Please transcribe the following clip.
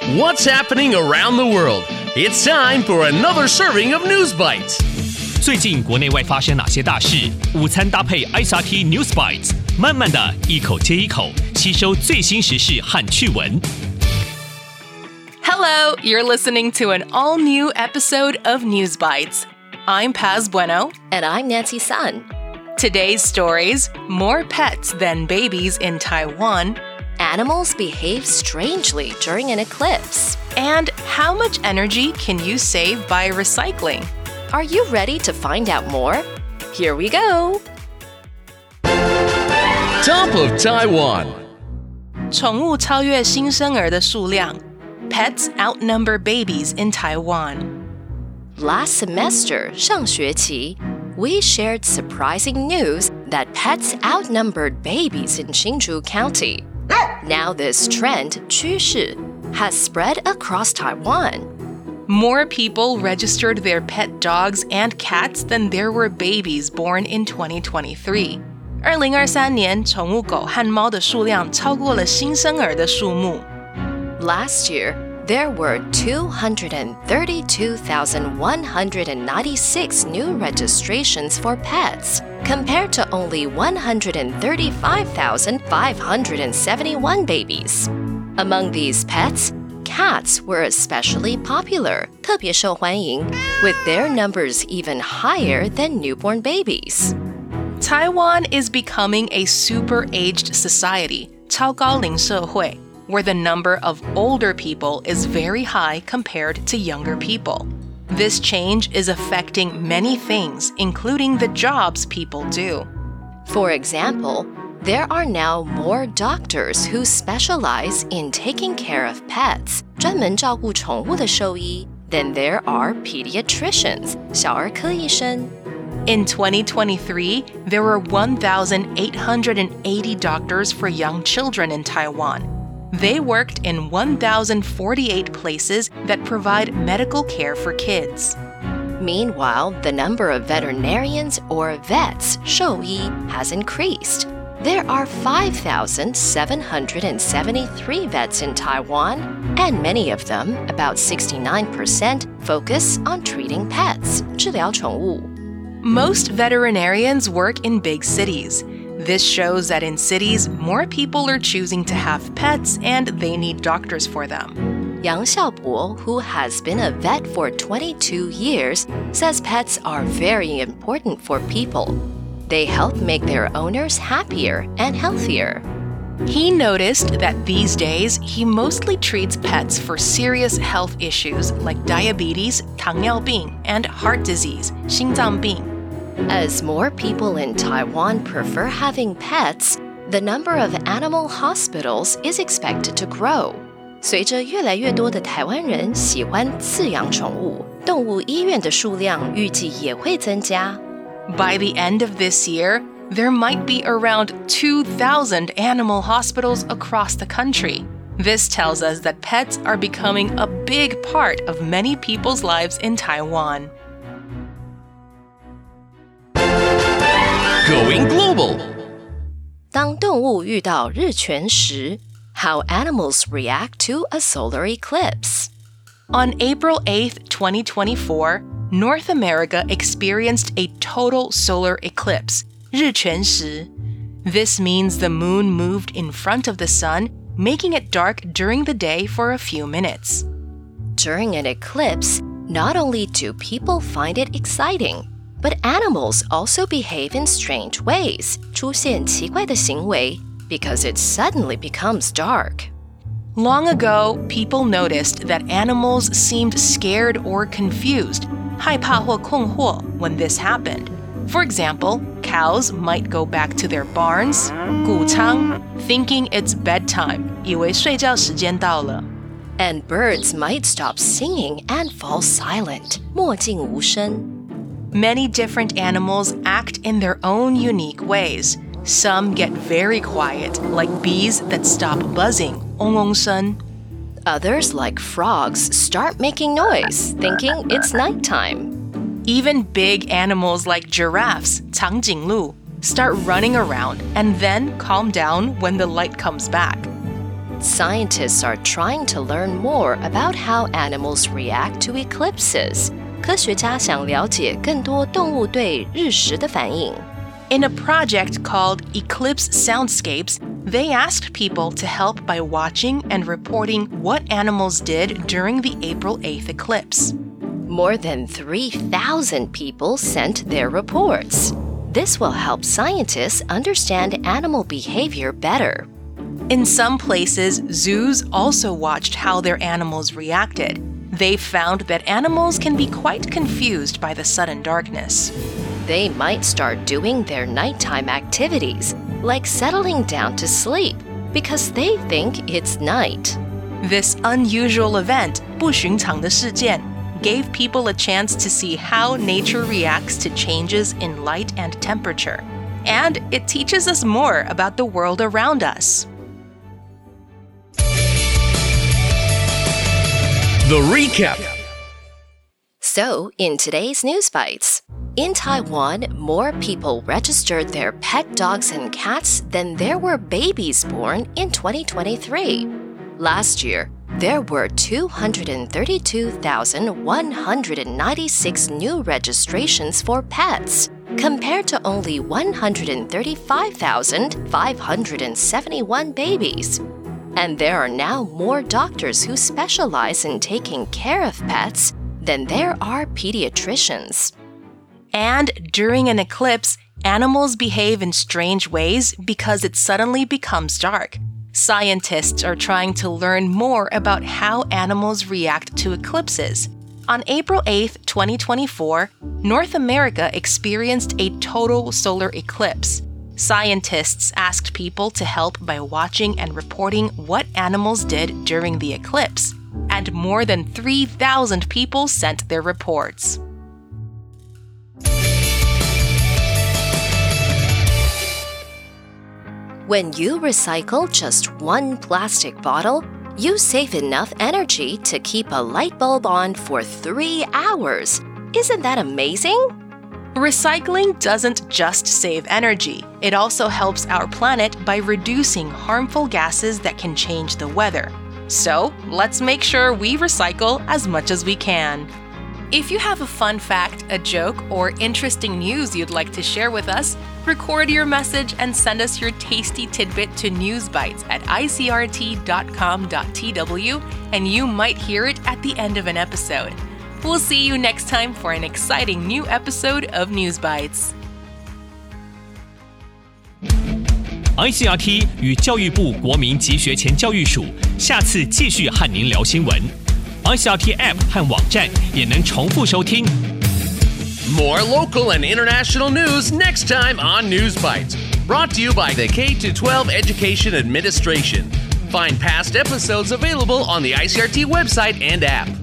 What's happening around the world? It's time for another serving of News Bites. 最近国内外发生哪些大事？午餐搭配 ICT News Bites， 慢慢的一口接一口吸收最新时事和趣闻。 Hello, you're listening to an all-new episode of News Bites. I'm Paz Bueno. And I'm Nancy Sun. Today's stories: more pets than babies in Taiwan, Animals behave strangely during an eclipse. and how much energy can you save by recycling? Are you ready to find out more? Here we go! Top of Taiwan. 宠物超越新生儿的数量 Pets outnumber babies in Taiwan. Last semester, 上学期, we shared surprising news that pets outnumbered babies in Hsinchu County. Now this trend, 趋势, has spread across Taiwan. More people registered their pet dogs and cats than there were babies born in 2023. 2023年，宠物狗和猫的数量超过了新生儿的数目。 Last year, there were 232,196 new registrations for pets, compared to only 135,571 babies. Among these pets, cats were especially popular, 特别受欢迎, with their numbers even higher than newborn babies. Taiwan is becoming a super-aged society, 超高龄社会, where the number of older people is very high compared to younger people. This change is affecting many things, including the jobs people do. For example, there are now more doctors who specialize in taking care of pets, 专门照顾宠物的兽医, than there are pediatricians, 小儿科医生. In 2023, there were 1,880 doctors for young children in Taiwan. They worked in 1,048 places that provide medical care for kids. Meanwhile, the number of veterinarians or vets, 兽医, has increased. There are 5,773 vets in Taiwan, and many of them, about 69%, focus on treating pets, 治疗宠物. Most veterinarians work in big cities. This shows that in cities, more people are choosing to have pets and they need doctors for them. Yang Xiaobo, who has been a vet for 22 years, says pets are very important for people. They help make their owners happier and healthier. He noticed that these days, he mostly treats pets for serious health issues like diabetes, 糖尿病, and heart disease, 心脏病. As more people in Taiwan prefer having pets, the number of animal hospitals is expected to grow. 随着越来越多的台湾人喜欢饲养宠物，动物医院的数量预计也会增加。 By the end of this year, there might be around 2,000 animal hospitals across the country. This tells us that pets are becoming a big part of many people's lives in Taiwan. Going global. 当动物遇到日全食, how animals react to a solar eclipse. On April 8th, 2024, North America experienced a total solar eclipse, 日全食. This means the moon moved in front of the sun, making it dark during the day for a few minutes. During an eclipse, not only do people find it exciting, but animals also behave in strange ways, 出现奇怪的行为, because it suddenly becomes dark. Long ago, people noticed that animals seemed scared or confused, 害怕或困惑, when this happened. For example, cows might go back to their barns, 谷仓, thinking it's bedtime, 以为睡觉时间到了. And birds might stop singing and fall silent, 默静无声. Many different animals act in their own unique ways. Some get very quiet, like bees that stop buzzing, 嗡嗡声. Others, like frogs, start making noise, thinking it's nighttime. Even big animals like giraffes, 长颈鹿, start running around and then calm down when the light comes back. Scientists are trying to learn more about how animals react to eclipses. 科学家想了解更多动物对日食的反应。 In a project called Eclipse Soundscapes, they asked people to help by watching and reporting what animals did during the April 8th eclipse. More than 3,000 people sent their reports. This will help scientists understand animal behavior better. In some places, zoos also watched how their animals reacted. They found that animals can be quite confused by the sudden darkness. They might start doing their nighttime activities, like settling down to sleep, because they think it's night. This unusual event, 不寻常的事件, gave people a chance to see how nature reacts to changes in light and temperature. And it teaches us more about the world around us. The recap. So, in today's News Bites, in Taiwan, more people registered their pet dogs and cats than there were babies born in 2023. Last year, there were 232,196 new registrations for pets, compared to only 135,571 babies. And there are now more doctors who specialize in taking care of pets than there are pediatricians. And during an eclipse, animals behave in strange ways because it suddenly becomes dark. Scientists are trying to learn more about how animals react to eclipses. On April 8, 2024, North America experienced a total solar eclipse. Scientists asked people to help by watching and reporting what animals did during the eclipse, and more than 3,000 people sent their reports. When you recycle just one plastic bottle, you save enough energy to keep a light bulb on for 3 hours. Isn't that amazing? Recycling doesn't just save energy. It also helps our planet by reducing harmful gases that can change the weather. So, let's make sure we recycle as much as we can. If you have a fun fact, a joke, or interesting news you'd like to share with us, record your message and send us your tasty tidbit to newsbites@icrt.com.tw, and you might hear it at the end of an episode. We'll see you next time for an exciting new episode of News Bites. ICRT 与教育部国民及学前教育署下次继续和您聊新闻。ICRT App 和网站也能重复收听。 More local and international news next time on News Bites. Brought to you by the K-12 Education Administration. Find past episodes available on the ICRT website and app.